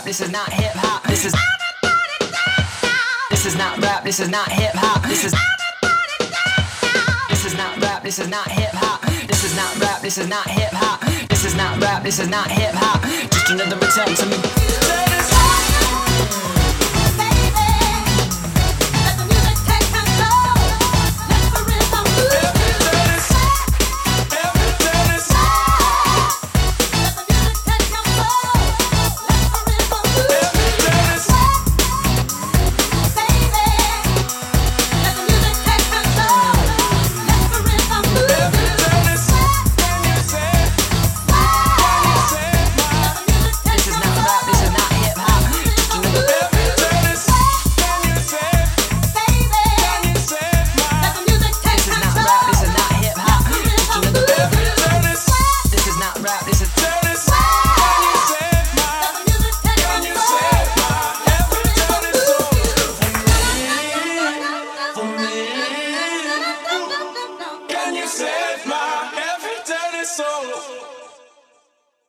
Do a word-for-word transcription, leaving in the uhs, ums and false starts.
this is not hip hop. This is This is not rap, this is not hip hop. This is This is not rap, this is not hip hop. This is not rap, this is not hip hop. This is not rap, this is not hip hop. Just another return to me.